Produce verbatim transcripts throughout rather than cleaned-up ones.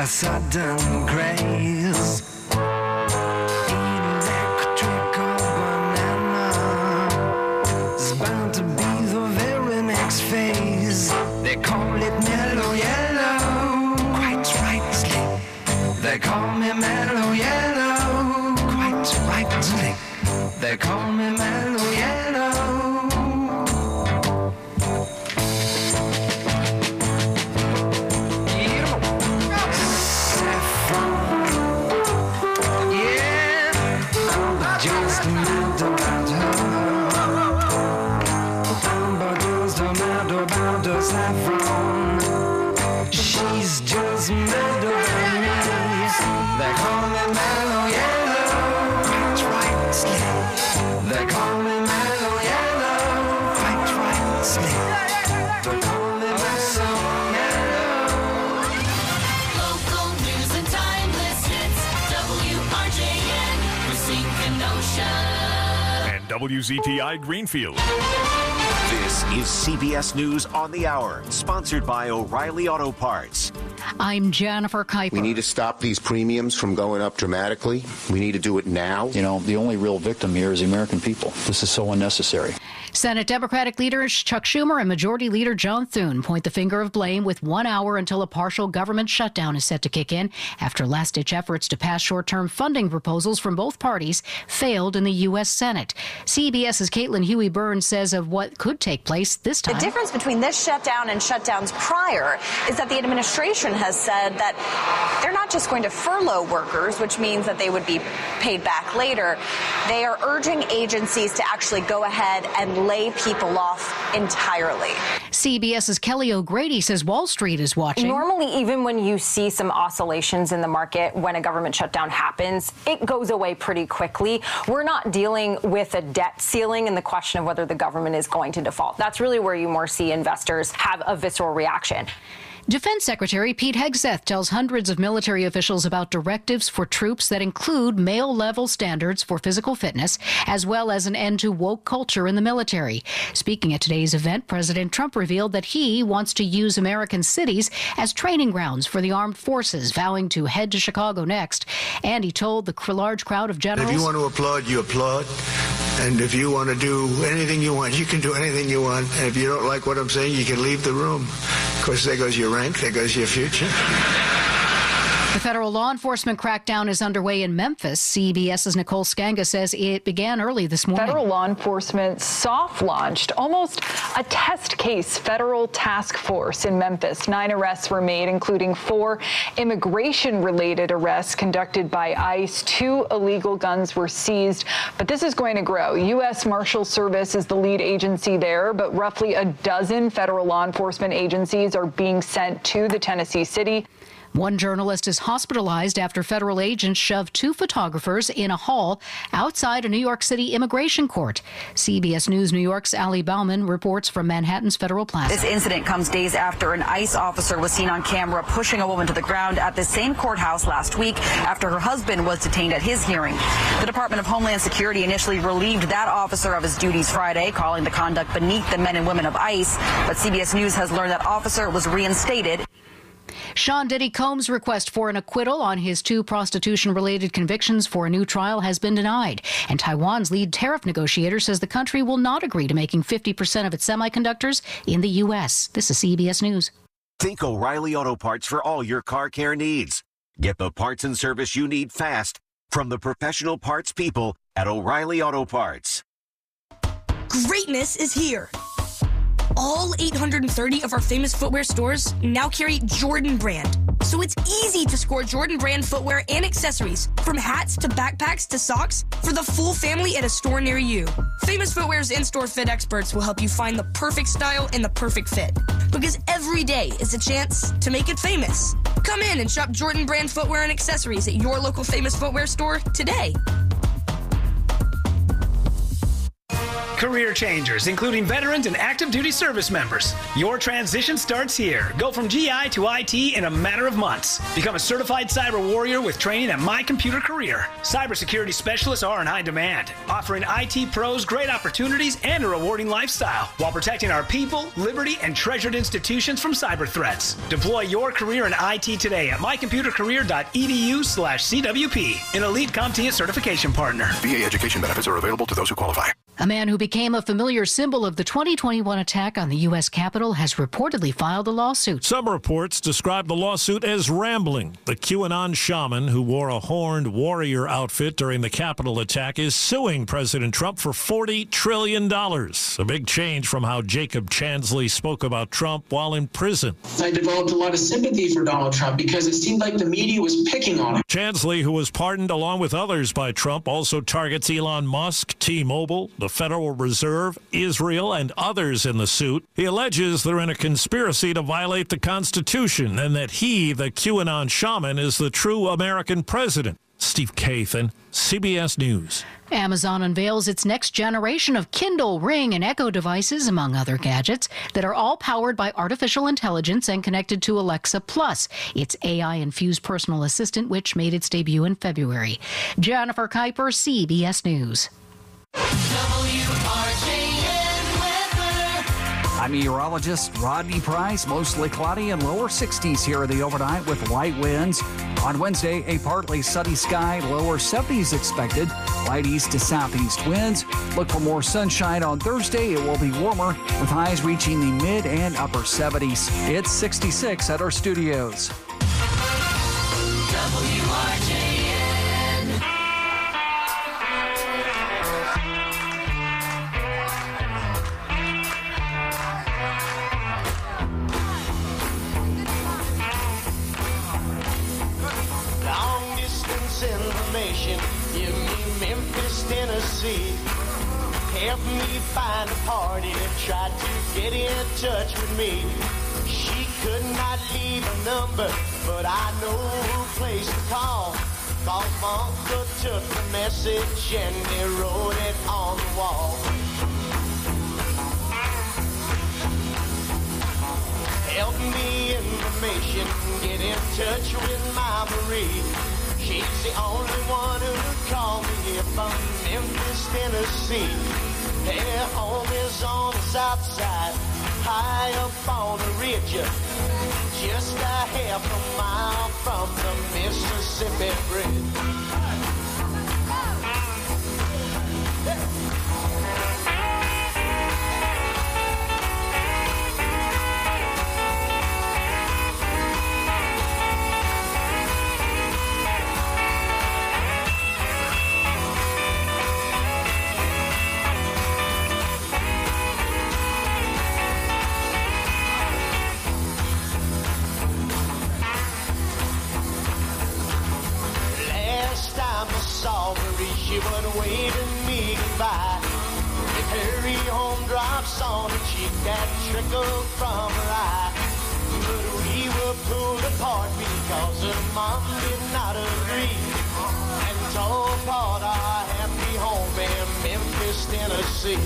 sudden grace. Electrical banana is bound to be the very next phase. They call it mellow yellow, quite rightly. They call me mellow yellow, quite rightly. They call me mellow yellow. Saffron, she's just mad over me. They call me mellow yellow, quite rightly. They call me mellow yellow, quite rightly. They call me mellow yellow. Local news and timeless hits. W R J N, Racine Kenosha. And W Z T I Greenfield. This is C B S News on the Hour, sponsored by O'Reilly Auto Parts. I'm Jennifer Kuiper. We need to stop these premiums from going up dramatically. We need to do it now. You know, the only real victim here is the American people. This is so unnecessary. Senate Democratic leaders Chuck Schumer and Majority Leader John Thune point the finger of blame with one hour until a partial government shutdown is set to kick in after last-ditch efforts to pass short-term funding proposals from both parties failed in the U S. Senate. CBS's Caitlin Huey-Burns says of what could take place this time. The difference between this shutdown and shutdowns prior is that the administration has said that they're not just going to furlough workers, which means that they would be paid back later. They are urging agencies to actually go ahead and lay people off entirely. CBS's Kelly O'Grady says Wall Street is watching. Normally, even when you see some oscillations in the market when a government shutdown happens, it goes away pretty quickly. We're not dealing with a debt ceiling and the question of whether the government is going to default. That's really where you more see investors have a visceral reaction. Defense Secretary Pete Hegseth tells hundreds of military officials about directives for troops that include male-level standards for physical fitness, as well as an end to woke culture in the military. Speaking at today's event, President Trump revealed that he wants to use American cities as training grounds for the armed forces, vowing to head to Chicago next. And he told the large crowd of generals... If you want to applaud, you applaud. And if you want to do anything you want, you can do anything you want. And if you don't like what I'm saying, you can leave the room. Of course, there goes your rank, there goes your future. The federal law enforcement crackdown is underway in Memphis. CBS's Nicole Skanga says it began early this morning. Federal law enforcement soft-launched almost a test case federal task force in Memphis. Nine arrests were made, including four immigration-related arrests conducted by ICE. Two illegal guns were seized, but this is going to grow. U S. Marshal Service is the lead agency there, but roughly a dozen federal law enforcement agencies are being sent to the Tennessee city. One journalist is hospitalized after federal agents shoved two photographers in a hall outside a New York City immigration court. C B S News New York's Ali Bauman reports from Manhattan's Federal Plaza. This incident comes days after an ICE officer was seen on camera pushing a woman to the ground at the same courthouse last week after her husband was detained at his hearing. The Department of Homeland Security initially relieved that officer of his duties Friday, calling the conduct beneath the men and women of ICE. But C B S News has learned that officer was reinstated. Sean Diddy Combs' request for an acquittal on his two prostitution-related convictions for a new trial has been denied. And Taiwan's lead tariff negotiator says the country will not agree to making fifty percent of its semiconductors in the U S. This is C B S News. Think O'Reilly Auto Parts for all your car care needs. Get the parts and service you need fast from the professional parts people at O'Reilly Auto Parts. Greatness is here. All eight hundred thirty of our famous footwear stores now carry Jordan brand. So it's easy to score Jordan brand footwear and accessories, from hats to backpacks to socks, for the full family at a store near you. Famous Footwear's in-store fit experts will help you find the perfect style and the perfect fit. Because every day is a chance to make it famous. Come in and shop Jordan brand footwear and accessories at your local Famous Footwear store today. career changers, including veterans and active duty service members. Your transition starts here. Go from G I to I T in a matter of months. Become a certified cyber warrior with training at My Computer Career. Cybersecurity specialists are in high demand, offering I T pros great opportunities and a rewarding lifestyle while protecting our people, liberty, and treasured institutions from cyber threats. Deploy your career in I T today at my computer career dot e d u slash C W P, an elite CompTIA certification partner. V A education benefits are available to those who qualify. A man who became a familiar symbol of the twenty twenty-one attack on the U S Capitol has reportedly filed a lawsuit. Some reports describe the lawsuit as rambling. The QAnon shaman who wore a horned warrior outfit during the Capitol attack is suing President Trump for forty trillion dollars. A big change from how Jacob Chansley spoke about Trump while in prison. I developed a lot of sympathy for Donald Trump because it seemed like the media was picking on him. Chansley, who was pardoned along with others by Trump, also targets Elon Musk, T-Mobile, the Federal Reserve, Israel, and others in the suit. He alleges they're in a conspiracy to violate the Constitution and that he, the QAnon shaman, is the true American president. Steve Kathan, C B S News. Amazon unveils its next generation of Kindle, Ring, and Echo devices, among other gadgets, that are all powered by artificial intelligence and connected to Alexa Plus, its A I-infused personal assistant, which made its debut in February. Jennifer Kuiper, C B S News. I'm meteorologist Rodney Price. Mostly cloudy and lower sixties here in the overnight with light winds. On Wednesday, a partly sunny sky, lower seventies expected. Light east to southeast winds. Look for more sunshine on Thursday. It will be warmer with highs reaching the mid and upper seventies. It's sixty-six at our studios. W R J N. Long distance information, give me Memphis, Tennessee. Help me find a party that tried to get in touch with me. She could not leave a number, but I know who place to call. Cause my uncle took the message and he wrote it on the wall. Help me information, get in touch with my Marie. She's the only one who called me here from Memphis, Tennessee. Their home is on the south side, high up on the ridge, just a half a mile from the Mississippi Bridge. She was waving me goodbye. With her home drops on her cheek that trickled from her eye. But we were pulled apart because her mom did not agree and tore apart our happy home in Memphis, Tennessee.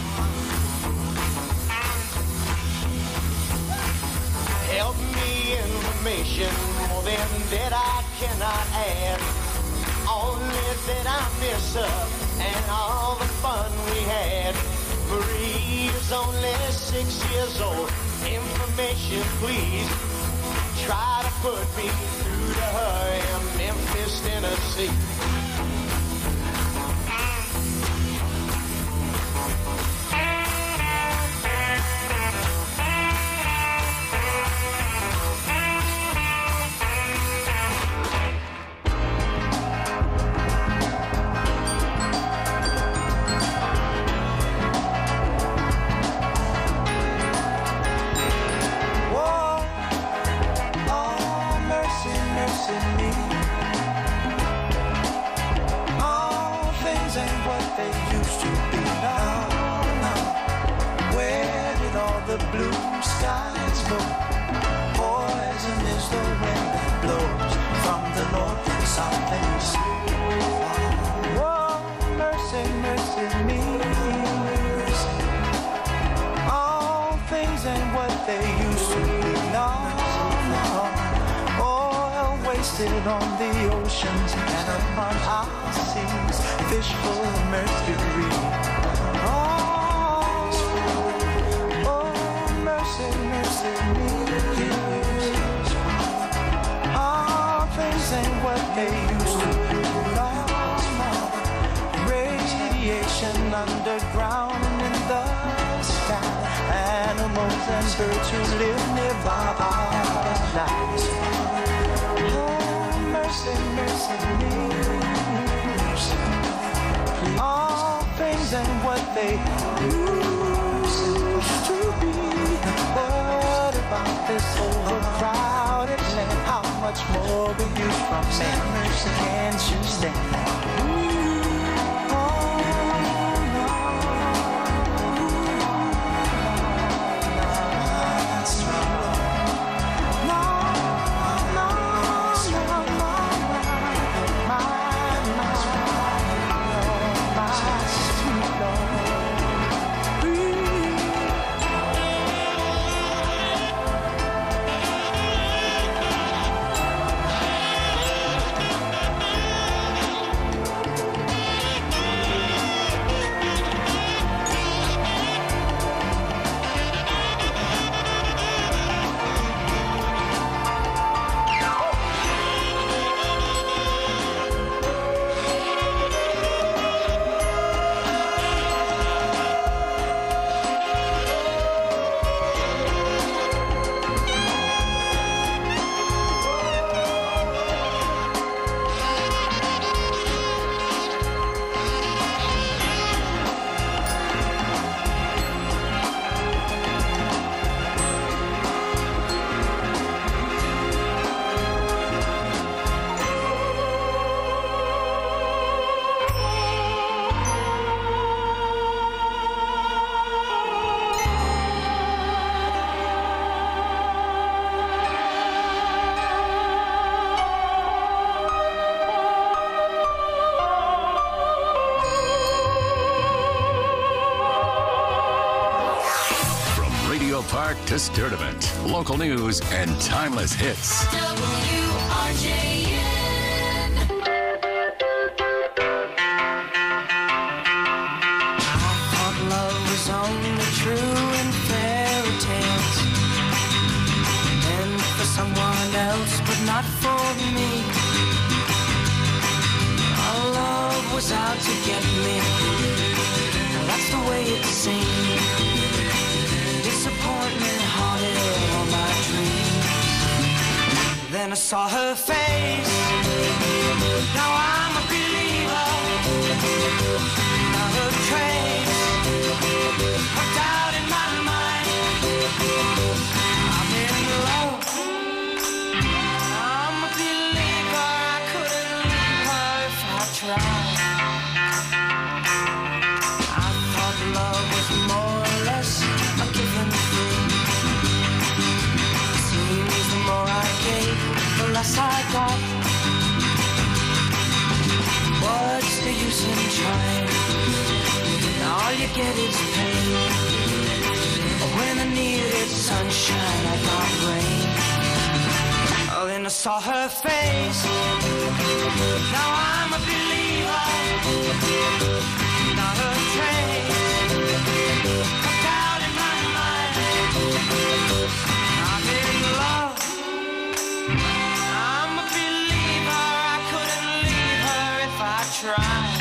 Help me information, more than that I cannot add. Only that I miss her and all the fun we had. Marie is only six years old. Information, please. Try to put me through to her in Memphis, Tennessee. they used to be. No, no. Oil wasted on the oceans and upon our seas. Fish full of mercury. Oh, oh, mercy, mercy me. Oh, things ain't what they used to be. No, no. Radiation underground and in the sky. Animals and birds who live nearby are night. Oh, mercy, mercy me. All things ain't what they used to be. What about this overcrowded land? How much more will you from man? Mercy, can't you stand? Ooh, oh, no. That's right. No, no, no, no, my, my, my sweet Lord. Park to Sturdivant. Local news and timeless hits. W R J N. I thought love was only true in fairy tales, and for someone else, but not for me. Our love was out to get me. That's the way it seemed. Disappointment haunted all my dreams. Then I saw her face. Now I'm a believer. Not a trace of doubt in my mind. I'm in love. I'm a believer. I couldn't leave her if I tried. I thought love was more or less a given thing. Seems the more I gave, the less I got. What's the use in trying? All you get is pain. When I needed sunshine, I got rain. Oh, then I saw her face. Now I'm a believer. Not a trace. I'm in love. I'm a believer. I couldn't leave her if I tried.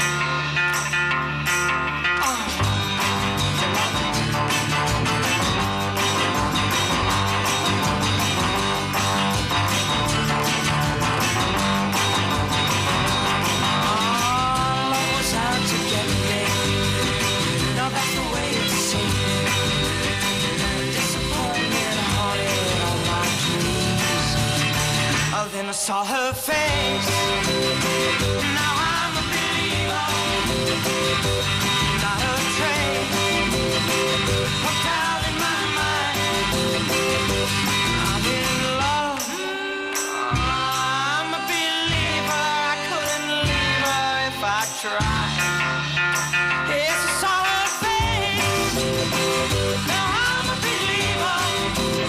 Then I saw her face. Now I'm a believer. Not a trace of doubt in my mind. I'm in love. I'm a believer. I couldn't leave her if I tried. Yes, I saw her face. Now I'm a believer.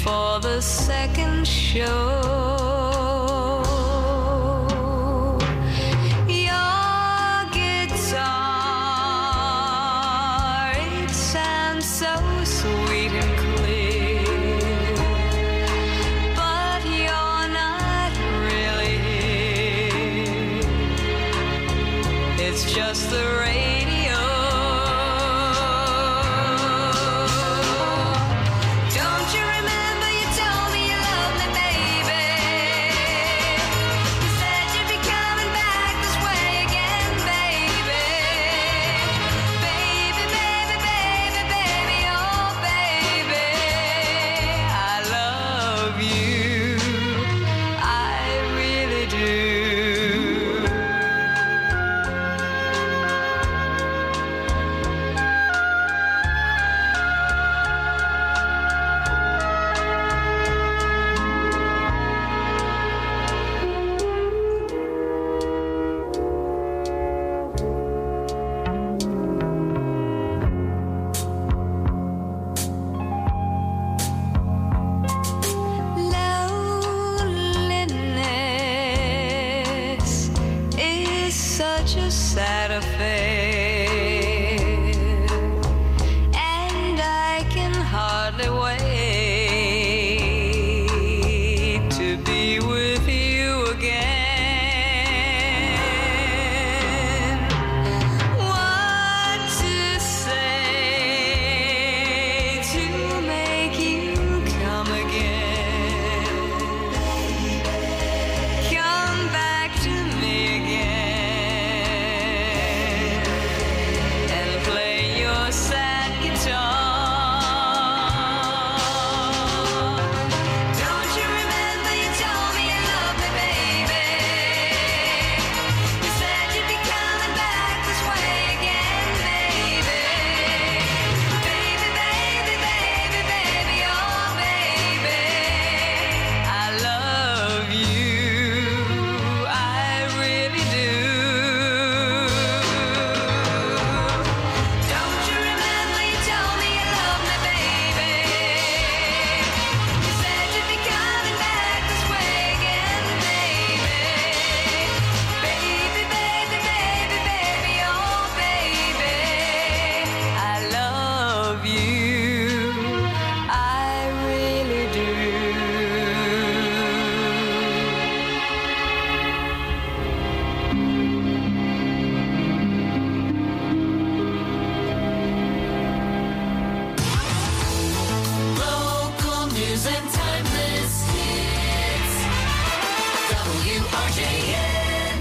for the second show. Your guitar, it sounds so sweet and clear, but you're not really here. It's just the radio. Don't you remember you told me you loved me, baby? You said you'd be coming back this way again, baby. Baby, baby, baby, baby, oh baby, I love you, I really do. Loneliness is such a sad affair, and I can hardly wait to be with you again. What to say to make you come again? Come back to me again and play your sad guitar. Don't you remember you told me you loved me, baby? You said you'd be coming back this way again, baby. Baby, baby, baby, baby, oh baby, I love you, I really do. Don't you remember you told me you loved me, baby? You said you'd be coming back this way again, baby. Baby, baby, baby, baby, oh baby, I love you, I really do. Local news and timeless hits. W R J N.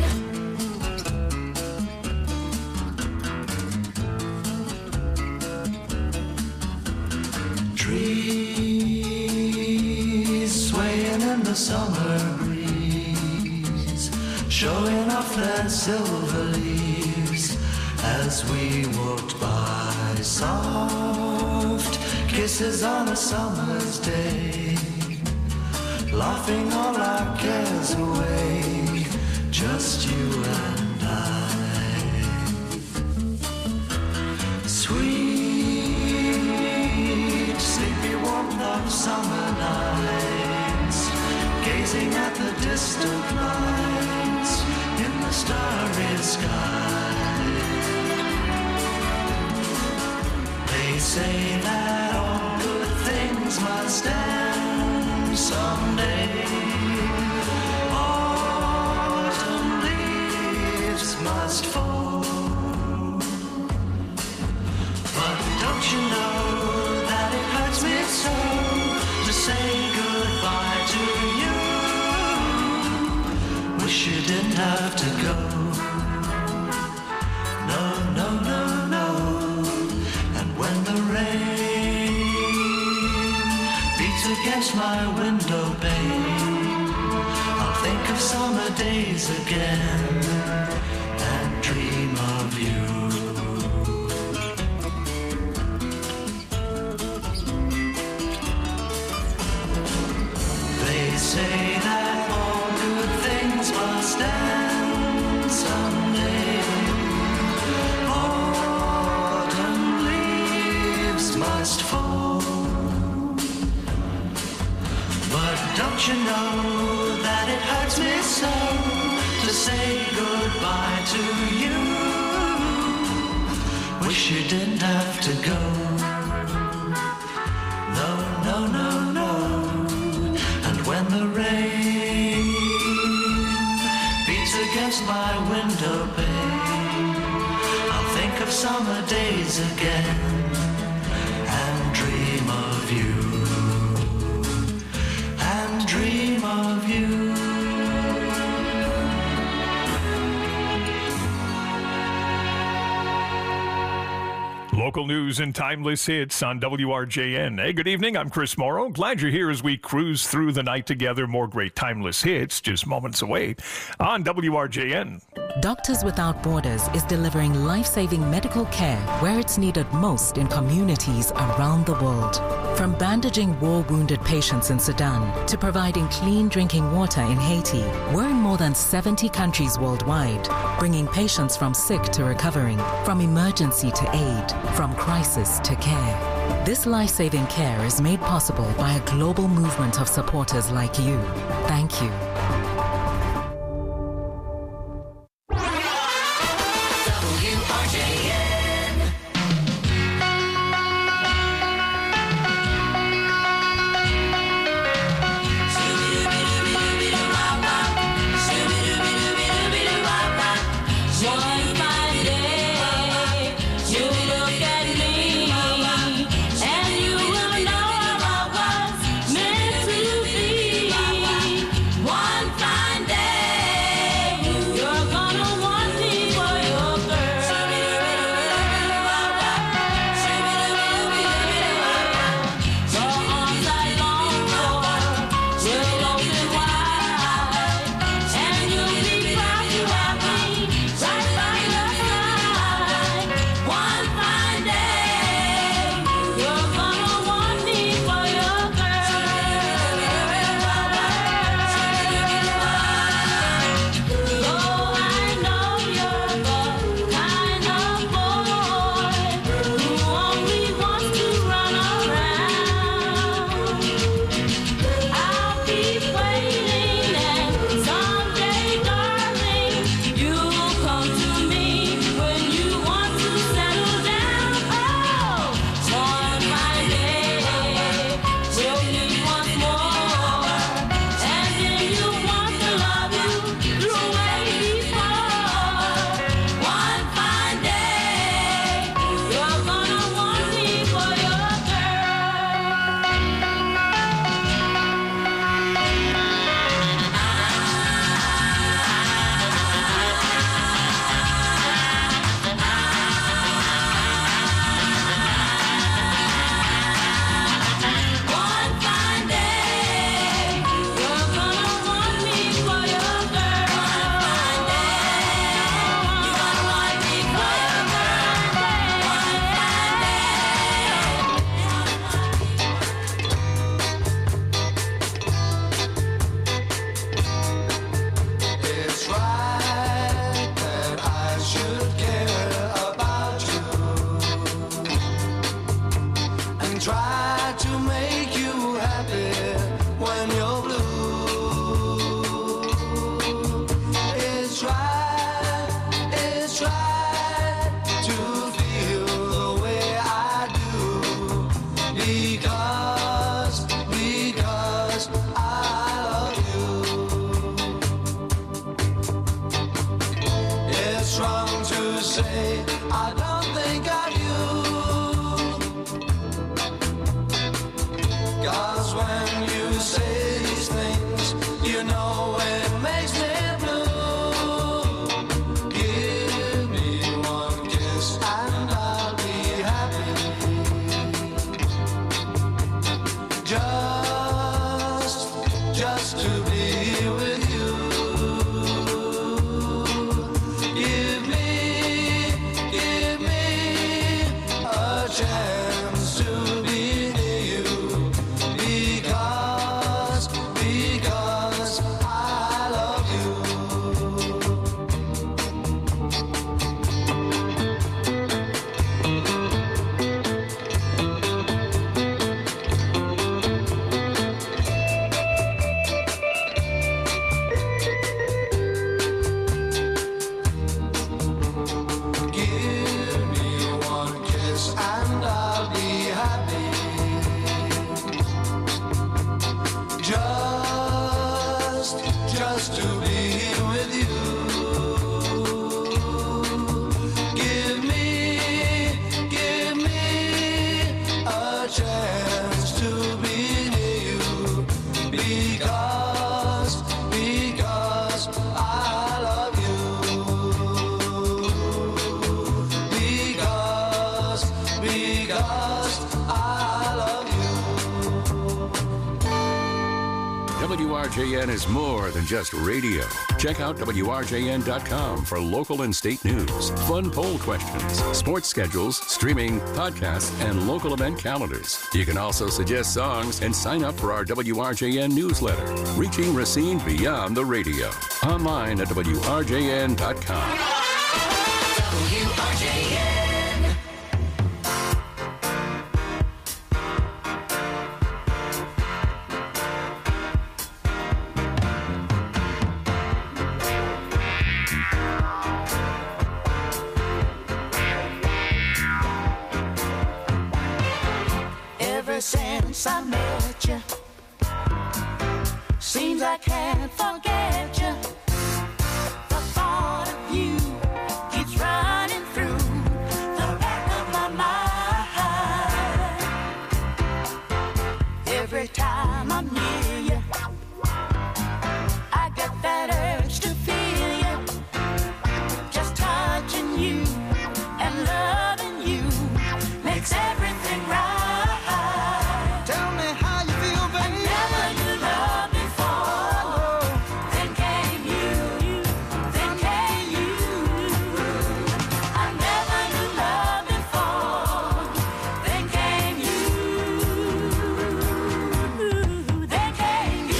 Trees swaying in the summer breeze, showing off their silver leaves as we walked by. Soft kisses on a summer's day, laughing all our cares away, just you and I. Sweet, sleepy warmth of summer nights, gazing at the distant lights in the starry sky. They say that all good things must end someday. Autumn leaves must fall. But don't you know that it hurts me so to say goodbye to you? Wish you didn't have to go. No, no, no, no. And when the rain beats against my window pane, I'll think of summer days again and dream of you. They say that all good things must end someday. Autumn leaves must fall. Don't you know that it hurts me so to say goodbye to you? Wish you didn't have to go. No, no, no, no. And when the rain beats against my window pane, I'll think of summer days again and dream of you. And dream of you. Local news and timeless hits on W R J N. Hey, good evening. I'm Chris Morrow. Glad you're here as we cruise through the night together. More great timeless hits just moments away on W R J N. Doctors Without Borders is delivering life-saving medical care where it's needed most in communities around the world. From bandaging war-wounded patients in Sudan to providing clean drinking water in Haiti, we're in more than seventy countries worldwide, bringing patients from sick to recovering, from emergency to aid, from crisis to care. This life-saving care is made possible by a global movement of supporters like you. Thank you. chance to be here with you. Give me, give me a chance to be near you. Because, because I love you. Because, because I love you. W R J N is more than just radio. Check out W R J N dot com for local and state news, fun poll questions, sports schedules, streaming, podcasts, and local event calendars. You can also suggest songs and sign up for our W R J N newsletter, reaching Racine beyond the radio. Online at W R J N dot com. W R J N. Ever since I met you, seems I can't forget you. The thought of you keeps running through the back of my mind. Every time I'm near you, I get that urge to feel you. Just touching you and loving you makes everything right. Tell me how you feel, baby. Never knew love before. Then came you, then came you. I never knew love before. Then came you, then came you.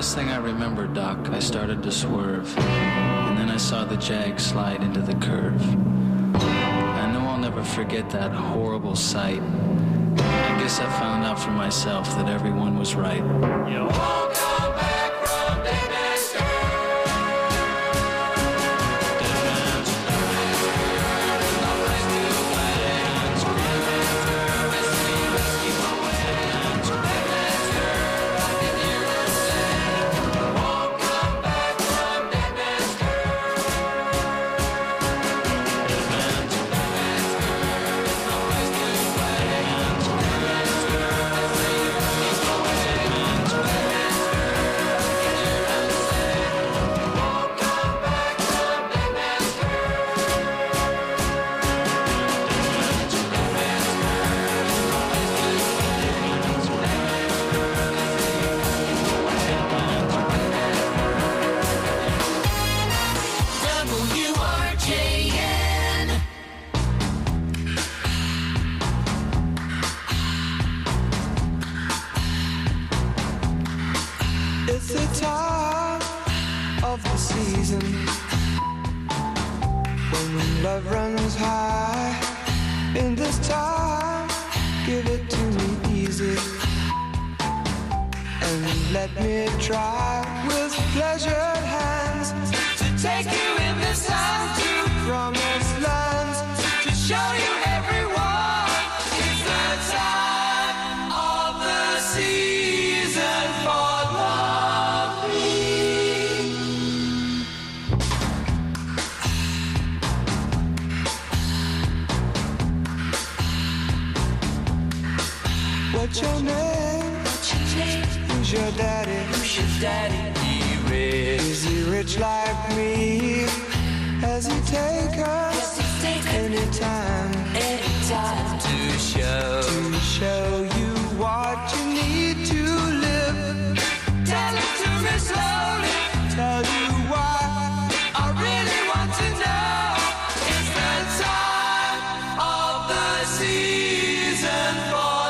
last thing I remember, Doc, I started to swerve, and then I saw the Jag slide into the curve. I know I'll never forget that horrible sight. I guess I found out for myself that everyone was right. You won't come back from Dead Man's love runs high. In this time, give it to me easy, and let me try with pleasured hands to take you in this time to promised lands, to show you everyone it's the time of the season for loving. What's your name? What's your name? Who's your daddy? Who's your daddy? He rich. Is he rich like me? Has he taken any time? Any time to show to show you what you need to live? Tell it to me slowly. Tell you why I really want to know. It's the time of the season for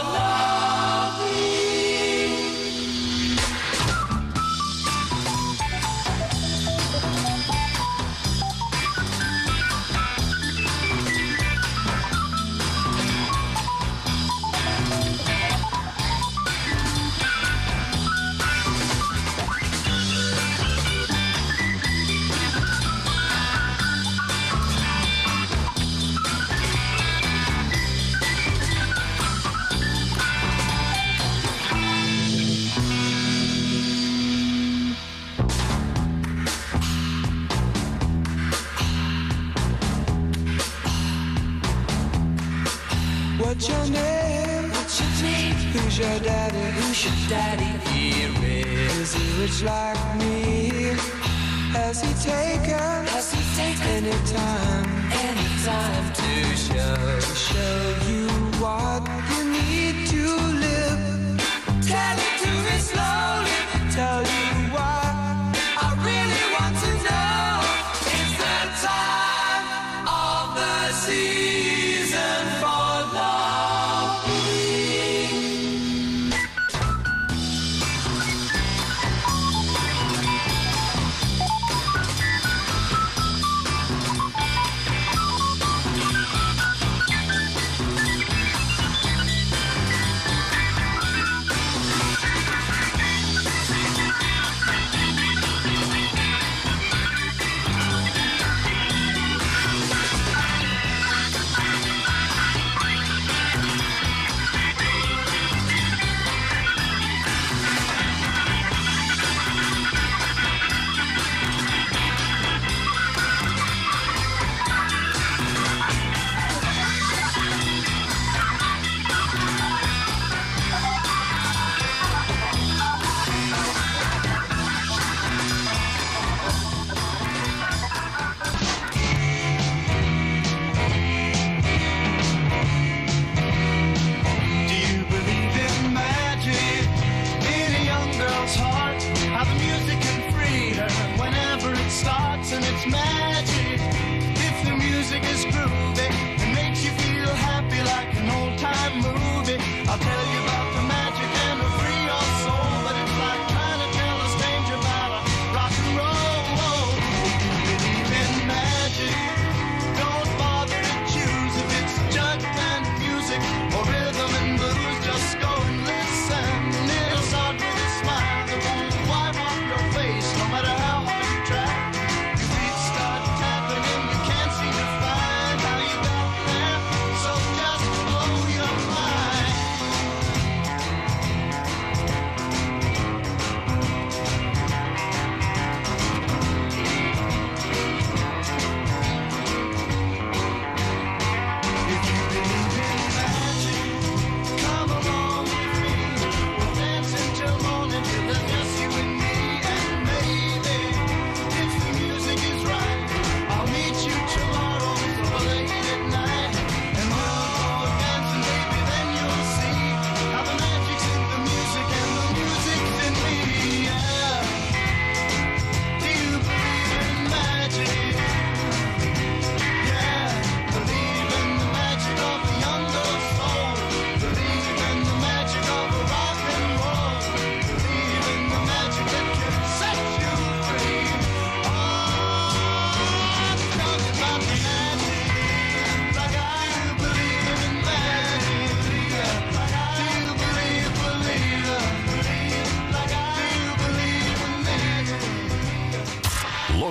What's your name? What's your name? Who's your daddy? Who's your daddy? He rich. Is he rich like me? Has he taken? Has he taken any time? Any time to show to show you what you need to live? Tell it to me slowly. Tell you why I really want to know. It's the time of the season for love.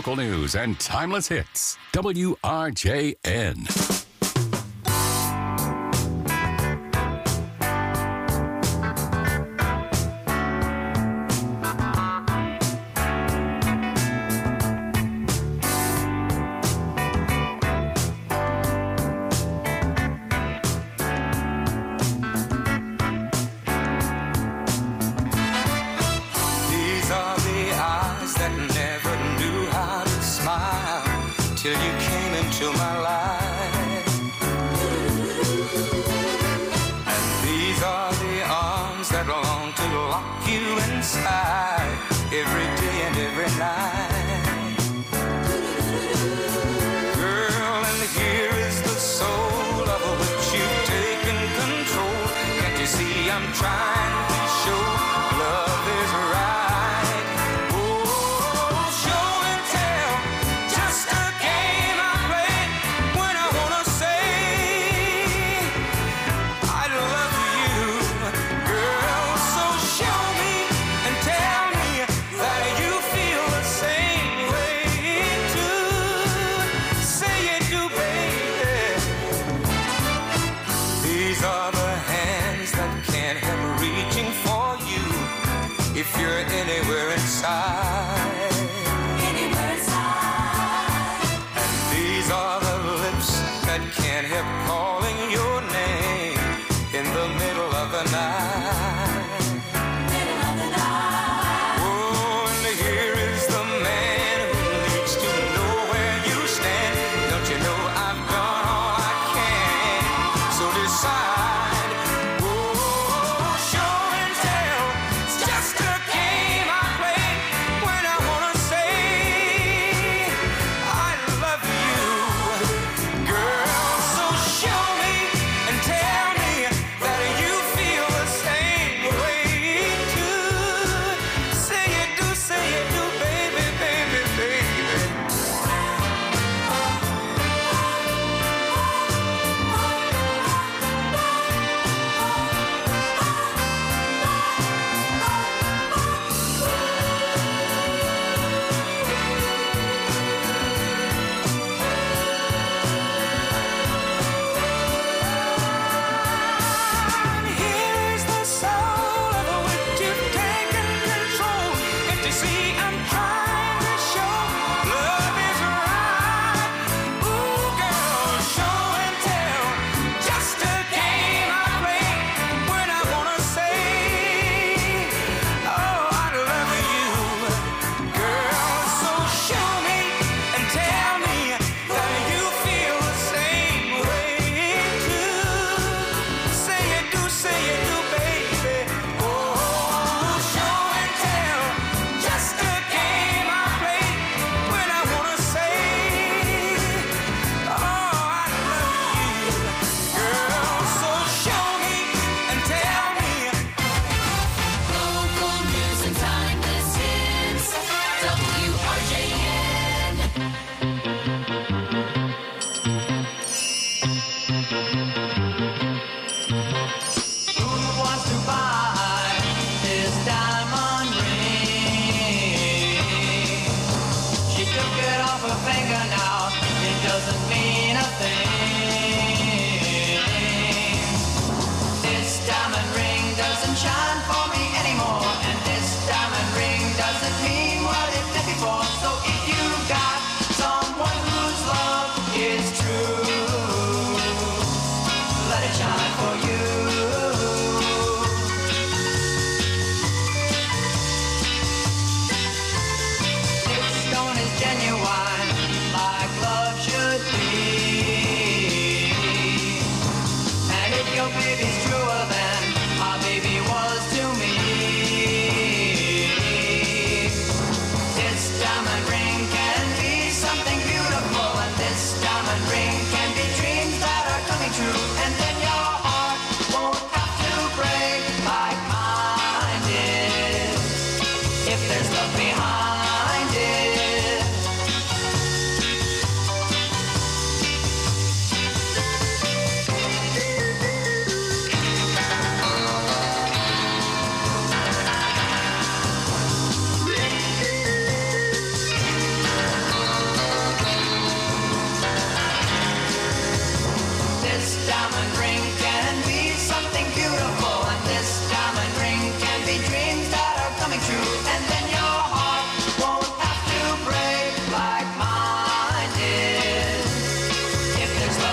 local news and timeless hits. W R J N. Till you came into my life. And these are the arms that long to lock you inside every day and every night. Girl, and here is the soul of which you've taken control. Can't you see I'm trying to show love is right? If you're anywhere inside, anywhere inside, and these are the lips that can't help calling your name in the middle of the night. Middle of the night. Oh, and here is the man who needs to know where you stand. Don't you know I've done all I can? So decide.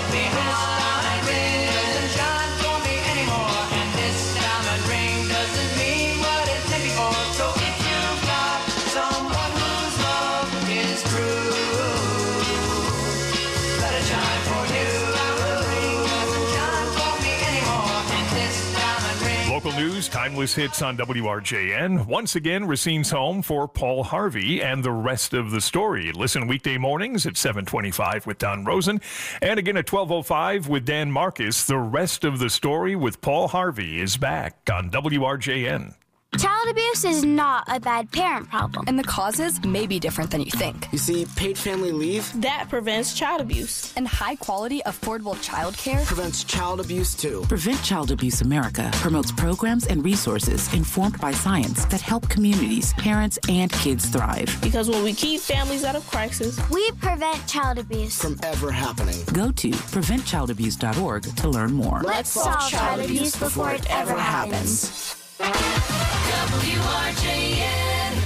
me this diamond ring doesn't shine for me anymore, and this diamond ring doesn't mean what it did before. So if you've got someone whose love is true, let it shine for you. Diamond ring doesn't shine for me anymore, and this diamond ring. Local news, timeless hits on W R J N. Once again, Racine's home for Paul Harvey and the rest of the story. Listen weekday mornings at seven twenty-five with Don Rosen, and again at twelve oh five with Dan Marcus. The rest of the story with Paul Harvey is back on W R J N. Child abuse is not a bad parent problem. And the causes may be different than you think. You see, paid family leave That prevents child abuse. And high-quality, affordable childcare prevents child abuse too. Prevent Child Abuse America promotes programs and resources informed by science that help communities, parents, and kids thrive. Because when we keep families out of crisis, We prevent child abuse. From ever happening. Go to prevent child abuse dot org to learn more. Let's solve child abuse before it ever happens. W R J N.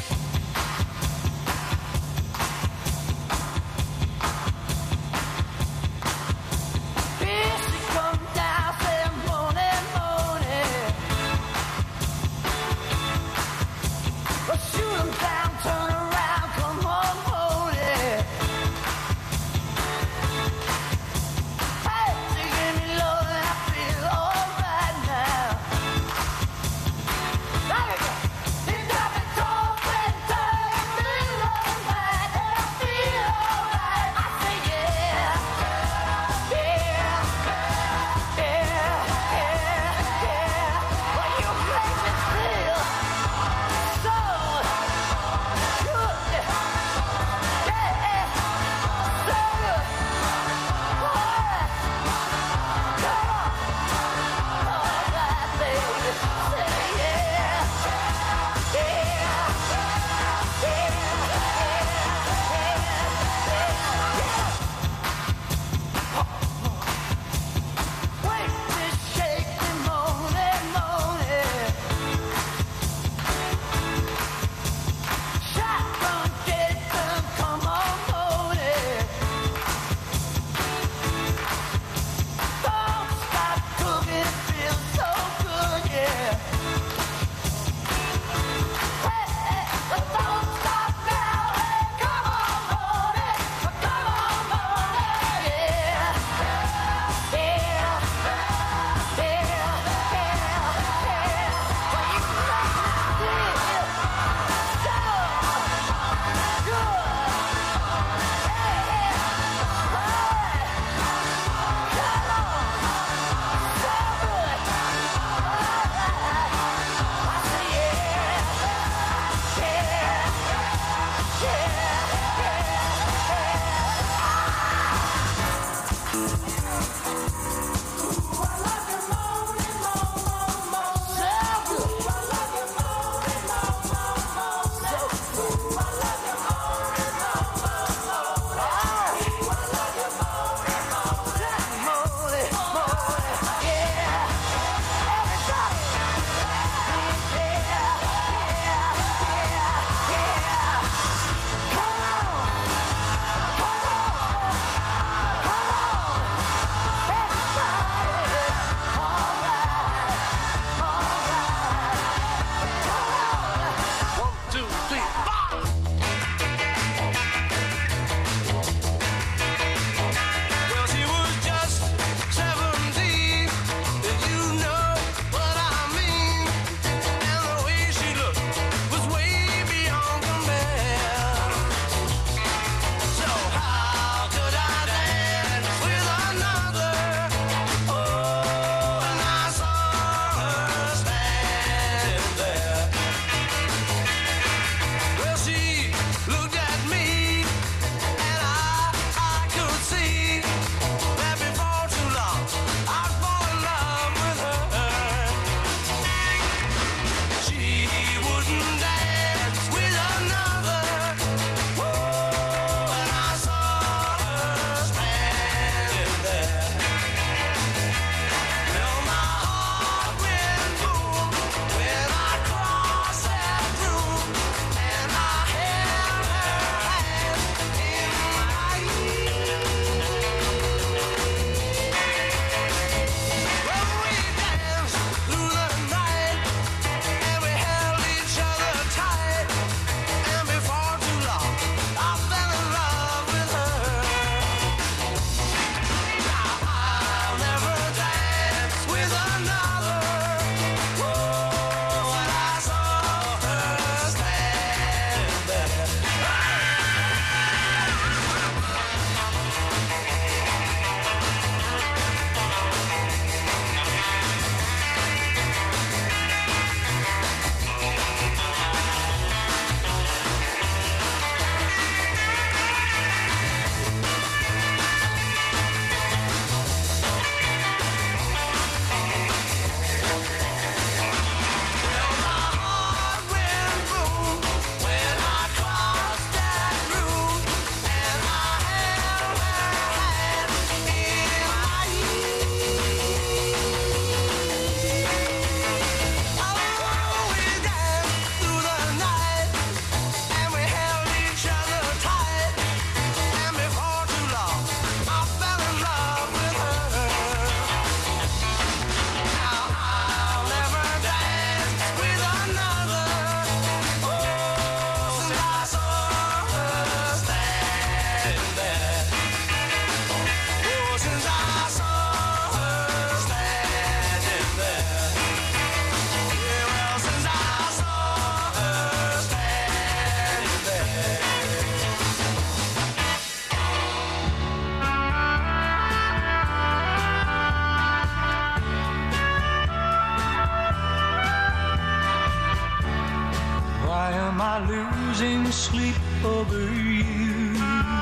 asleep over you.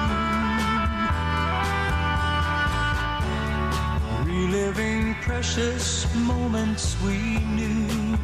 Reliving precious moments we knew.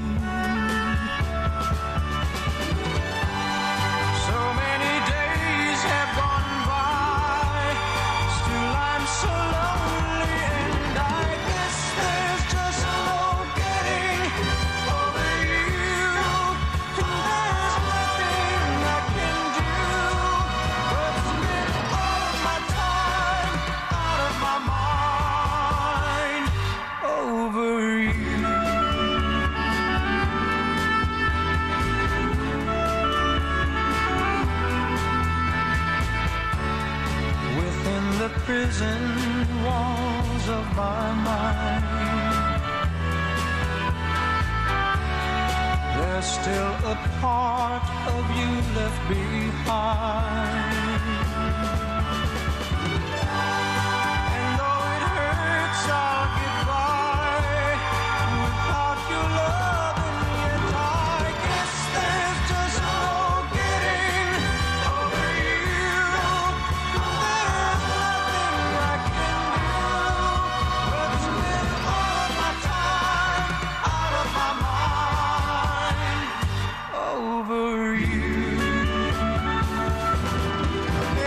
So many days have gone by, still I'm so lonely, and I guess there's just no getting over you. And there's nothing I can do but spend all of my time out of my mind over you. Within the prison walls of my mind, there's still a part of you left behind. And though it hurts, I'll get by without your love, and yet I guess there's just no getting over you. There's nothing I can do but spend all of my time out of my mind over you.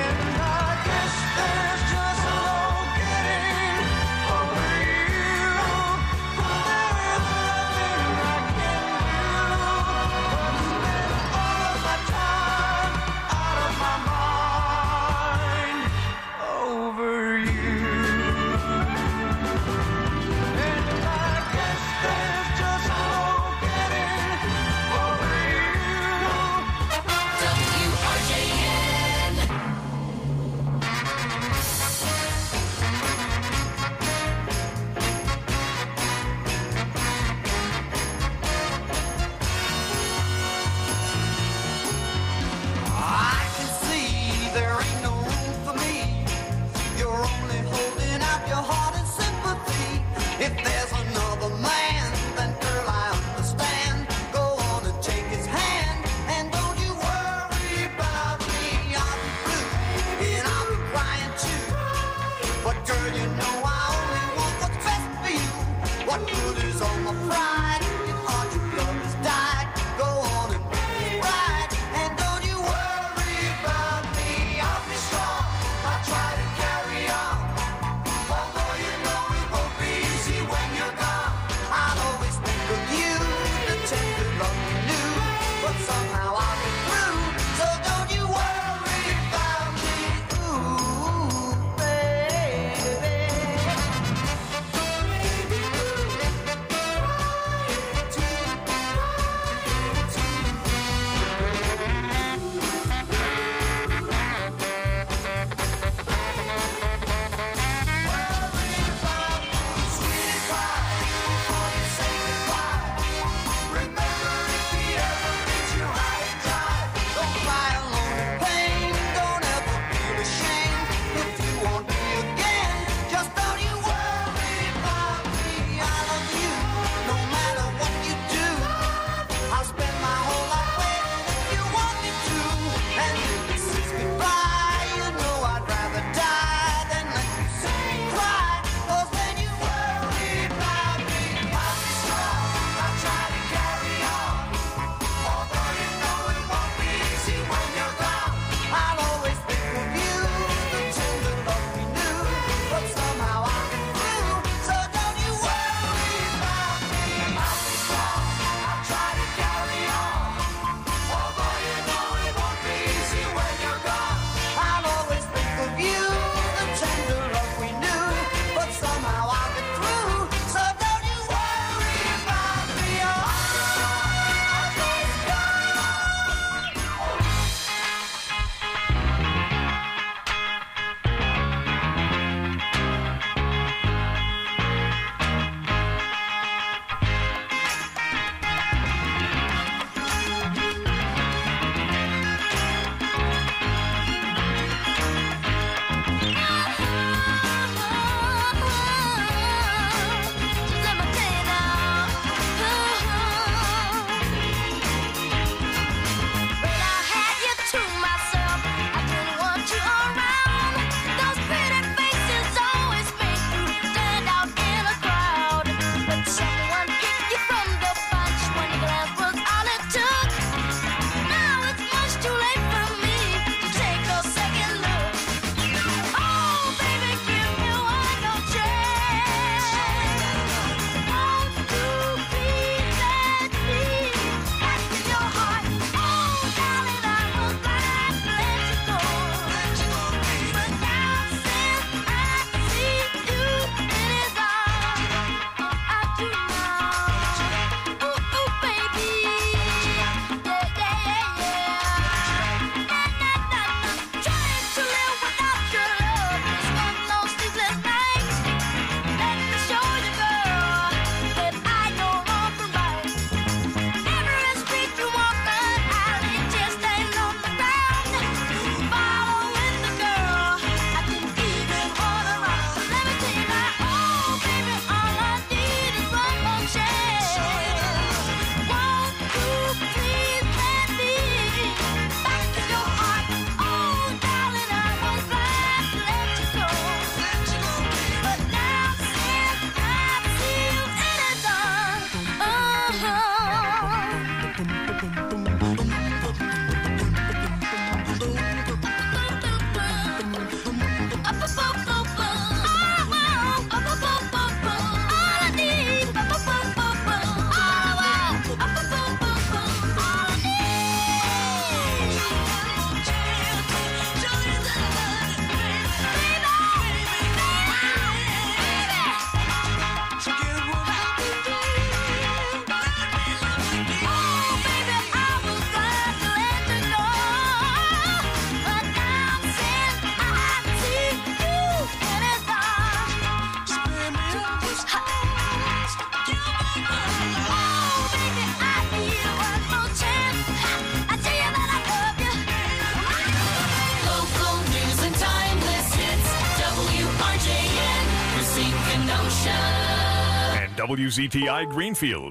Kenosha. And W Z T I Greenfield.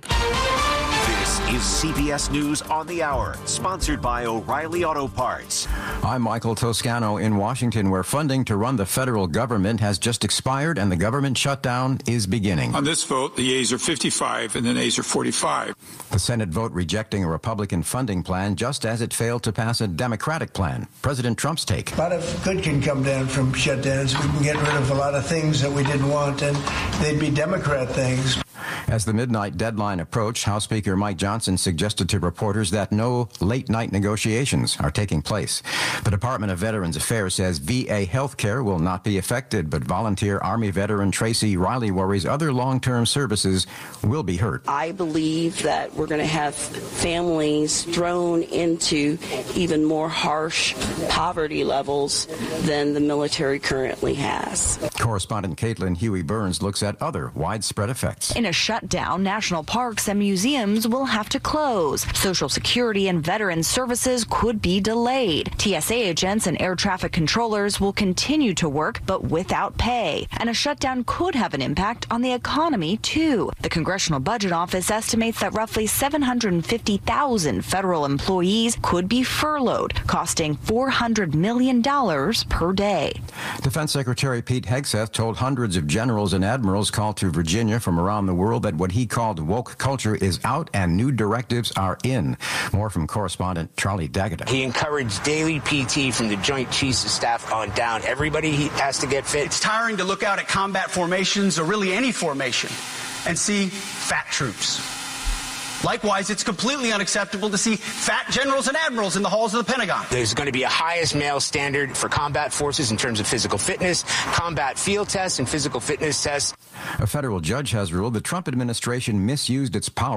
This is C B S News on the Hour, sponsored by O'Reilly Auto Parts. I'm Michael Toscano in Washington, where funding to run the federal government has just expired and the government shutdown is beginning. On this vote, the yeas are fifty-five and the nays are forty-five. The Senate vote rejecting a Republican funding plan just as it failed to pass a Democratic plan. President Trump's take. A lot of good can come down from shutdowns. We can get rid of a lot of things that we didn't want, and they'd be Democrat things. As the midnight deadline approached, House Speaker Mike Johnson suggested to reporters that no late-night negotiations are taking place. The Department of Veterans Affairs says V A health care will not be affected, but volunteer Army veteran Tracy Riley worries other long-term services will be hurt. I believe that we're going to have families thrown into even more harsh poverty levels than the military currently has. Correspondent Caitlin Huey Burns looks at other widespread effects. In a shutdown, national parks and museums will have to close. Social Security and Veteran Services could be delayed. T S A agents and air traffic controllers will continue to work, but without pay. And a shutdown could have an impact on the economy, too. The Congressional Budget Office estimates that roughly seven hundred fifty thousand federal employees could be furloughed, costing four hundred million dollars per day. Defense Secretary Pete Hegseth told hundreds of generals and admirals called to Virginia from around the world that what he called woke culture is out and new directives are in. More from correspondent Charlie D'Agata. He encouraged daily P T from the Joint Chiefs of Staff on down. Everybody he has to get fit. It's tiring to look out at combat formations or really any formation and see fat troops. Likewise, it's completely unacceptable to see fat generals and admirals in the halls of the Pentagon. There's going to be a highest male standard for combat forces in terms of physical fitness, combat field tests, and physical fitness tests. A federal judge has ruled the Trump administration misused its power